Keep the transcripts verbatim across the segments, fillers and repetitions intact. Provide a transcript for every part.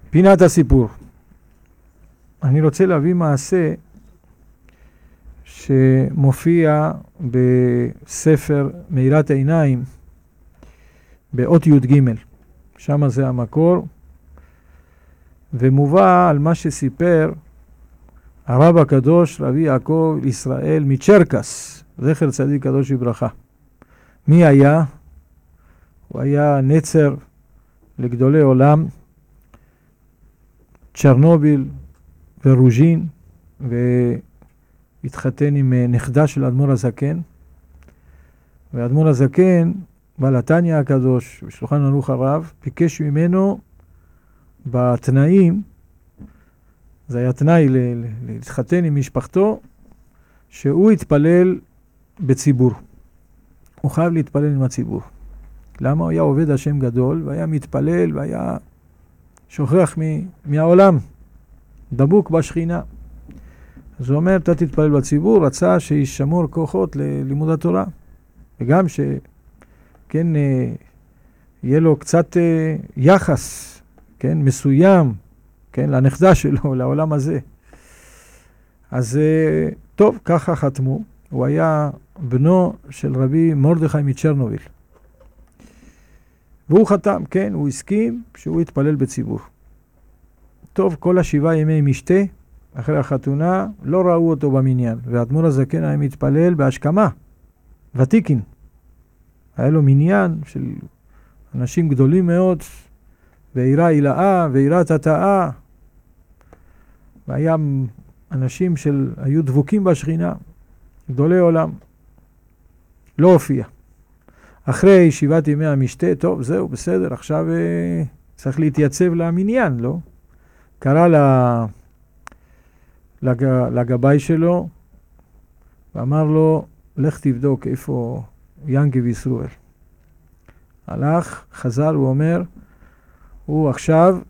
פינת הסיפור. אני רוצה להביא מעשה שמופיע בספר מאירת עיניים באות י' ג', שם זה המקור, ומובא על מה שסיפר הרב הקדוש רבי יעקב ישראל מצ'רקס, זכר צדיק קדוש לברכה. מי היה? הוא היה נצר לגדולי עולם, צ'רנוביל ורוז'ין, והתחתן עם נכדה של אדמו"ר הזקן, ואדמו"ר הזקן, בעל התניא הקדוש, בשולחן ערוך הרב, ביקש ממנו בתנאים, זה היה תנאי להתחתן עם משפחתו, שהוא יתפלל בציבור. הוא חייב להתפלל עם הציבור. למה? הוא היה עובד השם גדול, והיה מתפלל, והיה שוכח מהעולם, דבוק בשכינה. אז הוא אומר, אתה תתפלל בציבור, רצה שישמור כוחות ללימוד התורה. וגם ש... כן, יהיה לו קצת יחס, כן, מסוים, כן, לנכדה שלו, לעולם הזה. אז טוב, ככה חתמו. הוא היה בנו של רבי מרדכי מצ'רנוביל. והוא חתם, כן, הוא הסכים שהוא יתפלל בציבור. טוב, כל השבעה ימי משתה, אחרי החתונה, לא ראו אותו במניין. והאדמו"ר הזקן היה מתפלל בהשכמה, ותיקין. היה לו מניין של אנשים גדולים מאוד, ועירה הילאה, ועירה תתאה. והיה אנשים של, היו דבוקים בשכינה, גדולי עולם. לא הופיע. אחרי שבעת ימי המשתה, טוב, זהו, בסדר, עכשיו אה, צריך להתייצב למניין, לא? קרא לג, לגבי שלו, ואמר לו, לך תבדוק איפה ינקי וישראל. הלך, חזר, הוא אומר, הוא עכשיו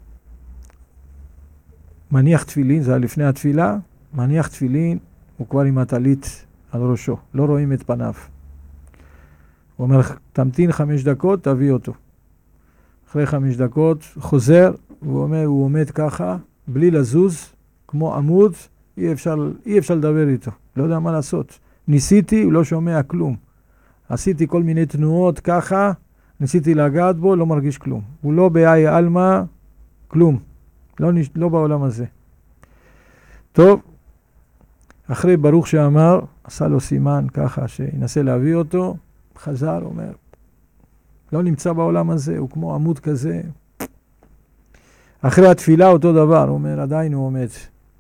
מניח תפילין, זה היה לפני התפילה, מניח תפילין, הוא כבר עם הטלית על ראשו, לא רואים את פניו. הוא אומר, תמתין חמש דקות, תביא אותו. אחרי חמש דקות, חוזר, הוא אומר, הוא עומד ככה, בלי לזוז, כמו עמוד, אי אפשר, אי אפשר לדבר איתו, לא יודע מה לעשות. ניסיתי, הוא לא שומע כלום. עשיתי כל מיני תנועות ככה, ניסיתי לגעת בו, לא מרגיש כלום. הוא לא באי אלמה, כלום. לא, לא בעולם הזה. טוב, אחרי ברוך שאמר, עשה לו סימן ככה, שינסה להביא אותו, חזר, אומר, לא נמצא בעולם הזה, הוא כמו עמוד כזה. אחרי התפילה אותו דבר, הוא אומר, עדיין הוא עומד.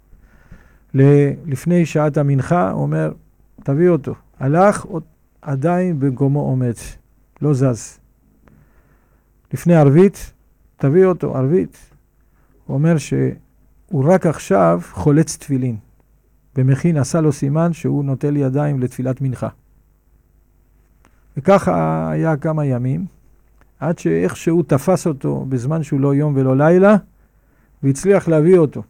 לפני שעת המנחה, הוא אומר, תביא אותו. הלך, עדיין במקומו עומד, לא זז. לפני ערבית, תביא אותו, ערבית. הוא אומר שהוא רק עכשיו חולץ תפילין. במכין עשה לו סימן שהוא נוטל ידיים לתפילת מנחה. וככה היה כמה ימים, עד שאיכשהו תפס אותו בזמן שהוא לא יום ולא לילה, והצליח להביא אותו.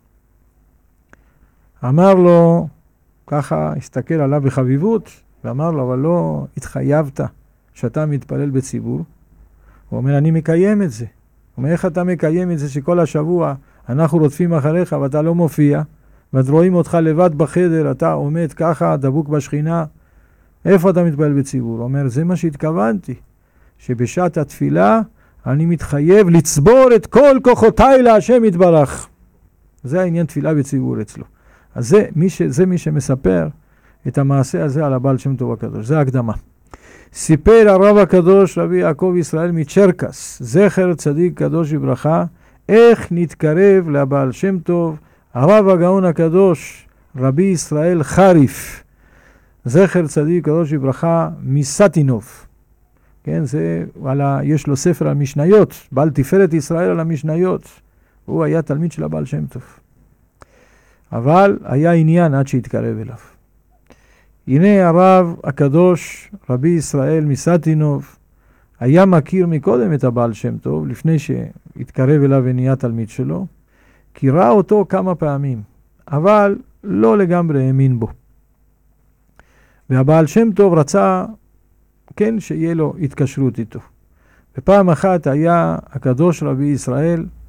אמר לו, ככה הסתכל עליו בחביבות, ואמר לו, אבל לא התחייבת שאתה מתפלל בציבור. הוא אומר, אני מקיים את זה. הוא אומר, איך אתה מקיים את זה שכל השבוע אנחנו רודפים אחריך ואתה לא מופיע, ואת רואים אותך לבד בחדר, אתה עומד ככה, דבוק בשכינה, איפה אתה מתפלל בציבור? הוא אומר, זה מה שהתכוונתי, שבשעת התפילה אני מתחייב לצבור את כל כוחותיי להשם יתברך. זה העניין תפילה בציבור אצלו. אז זה מי, ש, זה מי שמספר את המעשה הזה על הבעל שם טוב הקדוש. זה הקדמה. סיפר הרב הקדוש רבי יעקב ישראל מצ'רקס, זכר צדיק קדוש לברכה, איך נתקרב לבעל שם טוב, הרב הגאון הקדוש רבי ישראל חריף, זכר צדיק קדוש לברכה מסטינוב. כן, זה, ה, יש לו ספר על משניות, בעל תפארת ישראל על המשניות. הוא היה תלמיד של הבעל שם טוב. אבל היה עניין עד שהתקרב אליו. הנה הרב הקדוש רבי ישראל מסטינוב היה מכיר מקודם את הבעל שם טוב, לפני שהתקרב אליו ונהיה תלמיד שלו, כי ראה אותו כמה פעמים, אבל לא לגמרי האמין בו. והבעל שם טוב רצה, כן, שיהיה לו התקשרות איתו. ופעם אחת היה הקדוש רבי ישראל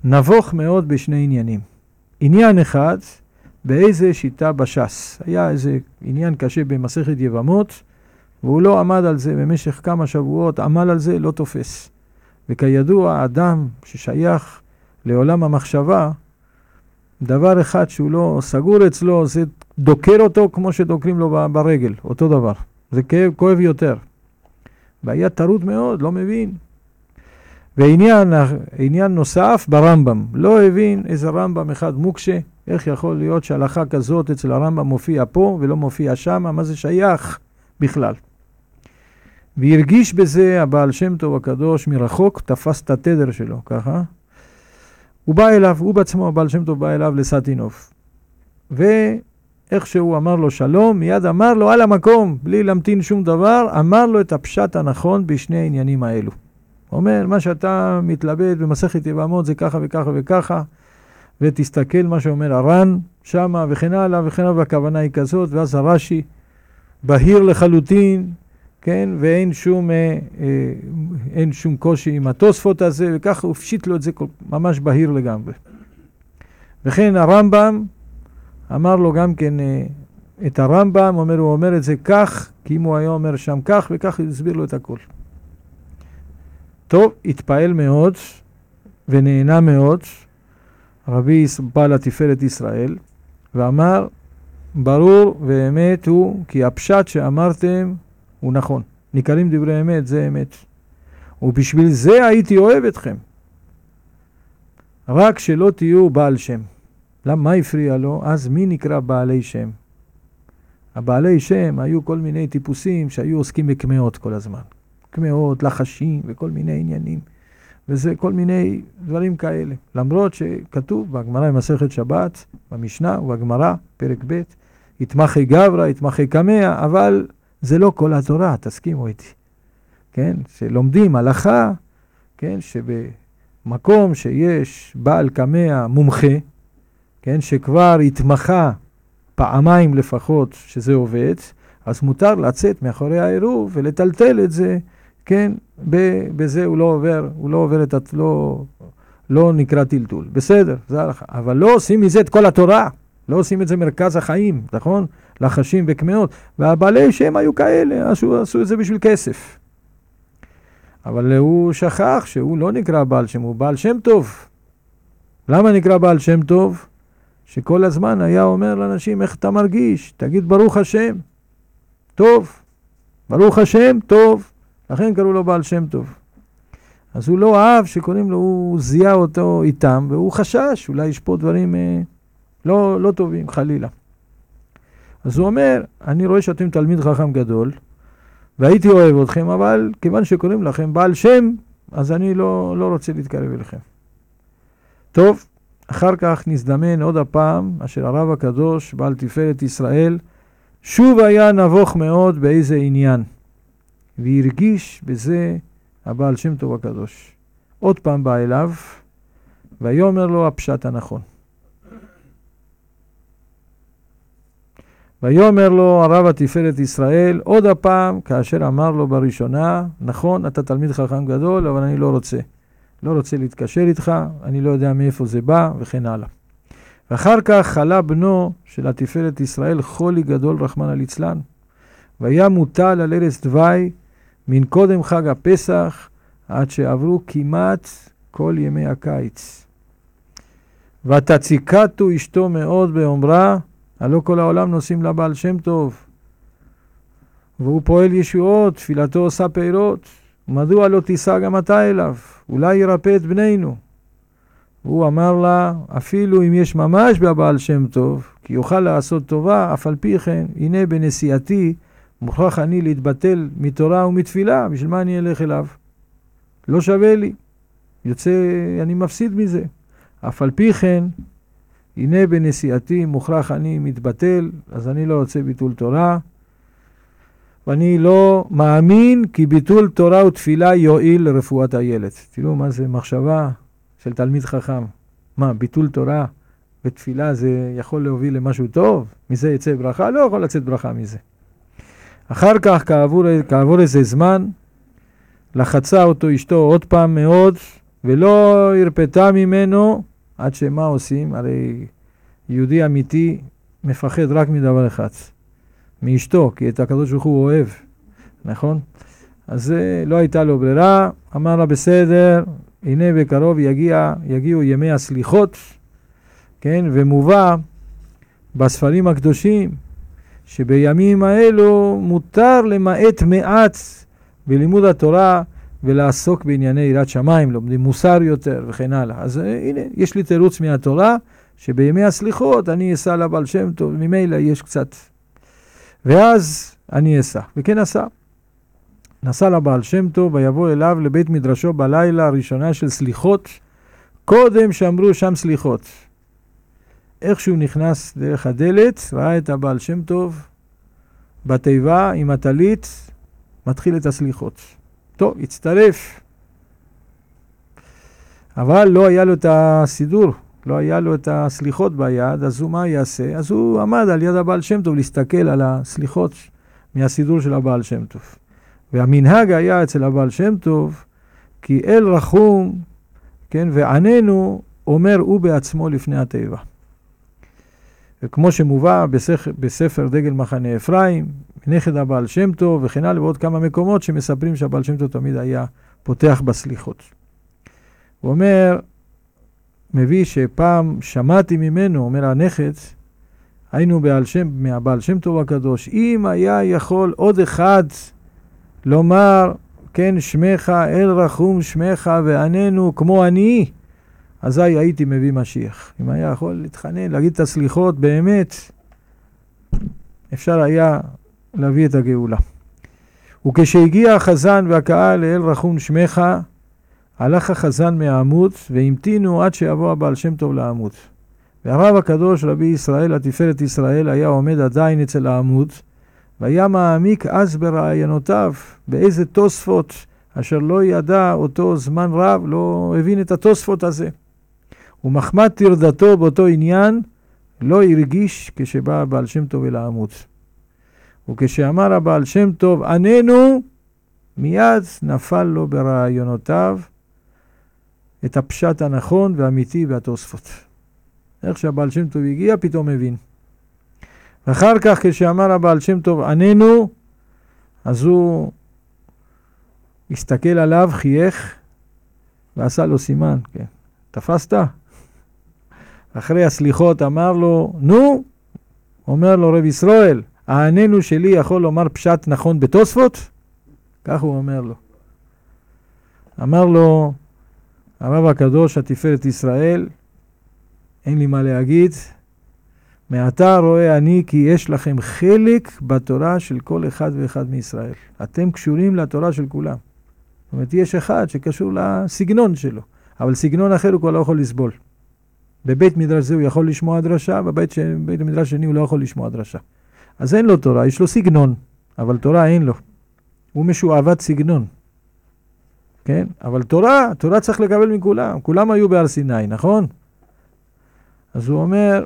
נבוך מאוד בשני עניינים. עניין אחד, באיזה שיטה בש"ס. היה איזה עניין קשה במסכת יבמות, והוא לא עמד על זה במשך כמה שבועות, עמל על זה, לא תופס. וכידוע, אדם ששייך לעולם המחשבה, דבר אחד שהוא לא סגור אצלו, זה דוקר אותו כמו שדוקרים לו ברגל, אותו דבר. זה כאב, כואב יותר. והיה טרוד מאוד, לא מבין. ועניין עניין נוסף ברמב"ם, לא הבין איזה רמב"ם אחד מוקשה, איך יכול להיות שההלכה כזאת אצל הרמב"ם מופיע פה ולא מופיע שם, מה זה שייך בכלל. והרגיש בזה הבעל שם טוב הקדוש מרחוק, תפס את התדר שלו, ככה. הוא בא אליו, הוא בעצמו, הבעל שם טוב בא אליו לסטינוב. ואיך שהוא אמר לו שלום, מיד אמר לו על המקום, בלי להמתין שום דבר, אמר לו את הפשט הנכון בשני העניינים האלו. הוא אומר, מה שאתה מתלבט במסכת יבמות זה ככה וככה וככה, ותסתכל מה שאומר הר"ן שמה וכן הלאה וכן הלאה, והכוונה היא כזאת, ואז הרש"י בהיר לחלוטין, כן, ואין שום, אה, אה, אין שום קושי עם התוספות הזה, וככה הוא פשיט לו את זה ממש בהיר לגמרי. וכן הרמב"ם אמר לו גם כן, אה, את הרמב"ם, אומר, הוא אומר את זה כך, כי אם הוא היה אומר שם כך, וכך הוא הסביר לו את הכל. טוב, התפעל מאוד, ונהנה מאוד, רבי בעל התפארת ישראל, ואמר, ברור ואמת הוא, כי הפשט שאמרתם, הוא נכון. ניכרים דברי אמת, זה אמת. ובשביל זה הייתי אוהב אתכם. רק שלא תהיו בעל שם. למה? מה הפריע לו? אז מי נקרא בעלי שם? הבעלי שם היו כל מיני טיפוסים שהיו עוסקים בקמאות כל הזמן. קמאות, לחשים וכל מיני עניינים. וזה כל מיני דברים כאלה. למרות שכתוב בגמרא במסכת שבת, במשנה ובגמרא, פרק ב', יתמחי גברא, יתמחי קמא, אבל זה לא כל התורה, תסכימו איתי. כן? שלומדים הלכה, כן? שבמקום שיש בעל קמא מומחה, כן? שכבר התמחה פעמיים לפחות שזה עובד, אז מותר לצאת מאחורי העירוב ולטלטל את זה, כן? בזה הוא לא עובר, הוא לא עובר את, לא, לא נקרא טלטול. בסדר, זה הלכה. אבל לא עושים מזה את כל התורה. לא עושים את זה מרכז החיים, נכון? לחשים וקמאות. והבעלי שם היו כאלה, עשו, עשו את זה בשביל כסף. אבל הוא שכח שהוא לא נקרא בעל שם, הוא בעל שם טוב. למה נקרא בעל שם טוב? שכל הזמן היה אומר לאנשים, איך אתה מרגיש? תגיד ברוך השם. טוב. ברוך השם, טוב. לכן קראו לו בעל שם טוב. אז הוא לא אהב שקוראים לו, הוא זיהה אותו איתם, והוא חשש, אולי יש פה דברים אה, לא, לא טובים, חלילה. אז הוא אומר, אני רואה שאתם תלמיד חכם גדול, והייתי אוהב אתכם, אבל כיוון שקוראים לכם בעל שם, אז אני לא, לא רוצה להתקרב אליכם. טוב, אחר כך נזדמן עוד הפעם, אשר הרב הקדוש, בעל תפארת ישראל, שוב היה נבוך מאוד באיזה עניין, והרגיש בזה הבעל שם טוב הקדוש. עוד פעם בא אליו, ויאמר לו הפשט הנכון. ויאמר לו הרב התפארת ישראל, עוד הפעם, כאשר אמר לו בראשונה, נכון, אתה תלמיד חכם גדול, אבל אני לא רוצה. לא רוצה להתקשר איתך, אני לא יודע מאיפה זה בא, וכן הלאה. ואחר כך חלה בנו של התפארת ישראל חולי גדול רחמנא ליצלן, והיה מוטל על ערש דווי מן קודם חג הפסח, עד שעברו כמעט כל ימי הקיץ. ותציקתו אשתו מאוד באומרה, הלא כל העולם נושאים לה בעל שם טוב, והוא פועל ישועות, תפילתו עושה פירות, מדוע לא תיסע גם אתה אליו? אולי ירפא את בנינו. והוא אמר לה, אפילו אם יש ממש בבעל שם טוב, כי יוכל לעשות טובה, אף על פי כן, הנה בנסיעתי, מוכרח אני להתבטל מתורה ומתפילה, בשביל מה אני אלך אליו? לא שווה לי. יוצא, אני מפסיד מזה. אף על פי כן, הנה בנסיעתי, מוכרח אני מתבטל, אז אני לא רוצה ביטול תורה, ואני לא מאמין כי ביטול תורה ותפילה יועיל לרפואת הילד. תראו מה זה מחשבה של תלמיד חכם. מה, ביטול תורה ותפילה זה יכול להוביל למשהו טוב? מזה יצא ברכה? לא יכול לצאת ברכה מזה. אחר כך, כעבור, כעבור איזה זמן, לחצה אותו אשתו עוד פעם מאוד, ולא הרפתה ממנו עד שמה עושים? הרי יהודי אמיתי מפחד רק מדבר אחד, מאשתו, כי את הקדוש ברוך הוא אוהב, נכון? אז לא הייתה לו ברירה, אמר לה בסדר, הנה בקרוב יגיע, יגיעו ימי הסליחות, כן? ומובא בספרים הקדושים שבימים האלו מותר למעט מעט בלימוד התורה ולעסוק בענייני יראת שמיים, לומדים מוסר יותר וכן הלאה. אז הנה, יש לי תירוץ מהתורה שבימי הסליחות אני אסע לבעל שם טוב, ממילא יש קצת. ואז אני אסע, וכן עשה. נסע לבעל שם טוב ויבוא אליו לבית מדרשו בלילה הראשונה של סליחות, קודם שאמרו שם סליחות. איך שהוא נכנס דרך הדלת, ראה את הבעל שם טוב בתיבה עם הטלית, מתחיל את הסליחות. טוב, הצטרף. אבל לא היה לו את הסידור, לא היה לו את הסליחות ביד, אז הוא מה יעשה? אז הוא עמד על יד הבעל שם טוב להסתכל על הסליחות מהסידור של הבעל שם טוב. והמנהג היה אצל הבעל שם טוב, כי אל רחום, כן, ועננו, אומר הוא בעצמו לפני התיבה. וכמו שמובא בספר, בספר דגל מחנה אפרים, נכד הבעל שם טוב וכן הלאה, ועוד כמה מקומות שמספרים שהבעל שם טוב תמיד היה פותח בסליחות. הוא אומר, מביא שפעם שמעתי ממנו, אומר הנכד, היינו בעל שם, מהבעל שם טוב הקדוש, אם היה יכול עוד אחד לומר, כן, שמך אל רחום שמך ועננו כמו אני, אזי הייתי מביא משיח. אם היה יכול להתחנן, להגיד את הסליחות, באמת אפשר היה להביא את הגאולה. וכשהגיע החזן והקהל לאל רחום שמך, הלך החזן מהעמוד והמתינו עד שיבוא הבעל שם טוב לעמוד. והרב הקדוש רבי ישראל, התפארת ישראל, היה עומד עדיין אצל העמוד, והיה מעמיק אז ברעיונותיו, באיזה תוספות, אשר לא ידע אותו זמן רב, לא הבין את התוספות הזה. ומחמת תרדתו באותו עניין, לא הרגיש כשבא הבעל שם טוב אל העמוד. וכשאמר הבעל שם טוב, עננו, מיד נפל לו ברעיונותיו את הפשט הנכון והאמיתי והתוספות. איך שהבעל שם טוב הגיע, פתאום מבין. ואחר כך כשאמר הבעל שם טוב, עננו, אז הוא הסתכל עליו, חייך, ועשה לו סימן. כן. תפסת? אחרי הסליחות אמר לו, נו, אומר לו רב ישראל, העננו שלי יכול לומר פשט נכון בתוספות? כך הוא אומר לו. אמר לו, הרב הקדוש התפארת ישראל, אין לי מה להגיד, מעתה רואה אני כי יש לכם חלק בתורה של כל אחד ואחד מישראל. אתם קשורים לתורה של כולם. זאת אומרת, יש אחד שקשור לסגנון שלו, אבל סגנון אחר הוא כבר לא יכול לסבול. בבית מדרש זה הוא יכול לשמוע דרשה, בבית בית מדרש שני הוא לא יכול לשמוע דרשה. אז אין לו תורה, יש לו סגנון, אבל תורה אין לו. הוא משועבד סגנון. כן? אבל תורה, תורה צריך לקבל מכולם. כולם היו בהר סיני, נכון? אז הוא אומר,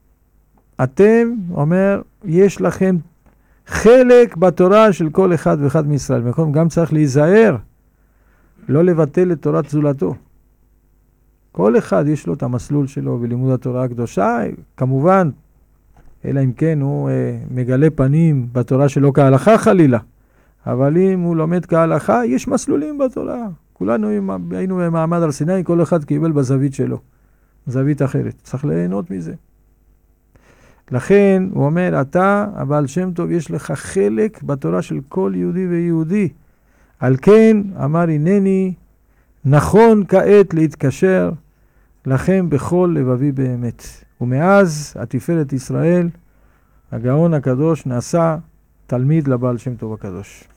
אתם, אומר, יש לכם חלק בתורה של כל אחד ואחד מישראל. מקום גם צריך להיזהר, לא לבטל את תורת זולתו. כל אחד יש לו את המסלול שלו בלימוד התורה הקדושה, כמובן, אלא אם כן הוא אה, מגלה פנים בתורה שלו כהלכה חלילה. אבל אם הוא לומד כהלכה, יש מסלולים בתורה. כולנו היינו במעמד הר סיני, כל אחד קיבל בזווית שלו. זווית אחרת. צריך ליהנות מזה. לכן הוא אומר, אתה, הבעל שם טוב, יש לך חלק בתורה של כל יהודי ויהודי. על כן, אמר הנני, נכון כעת להתקשר לכם בכל לבבי באמת. ומאז התפארת ישראל, הגאון הקדוש, נעשה תלמיד לבעל שם טוב הקדוש.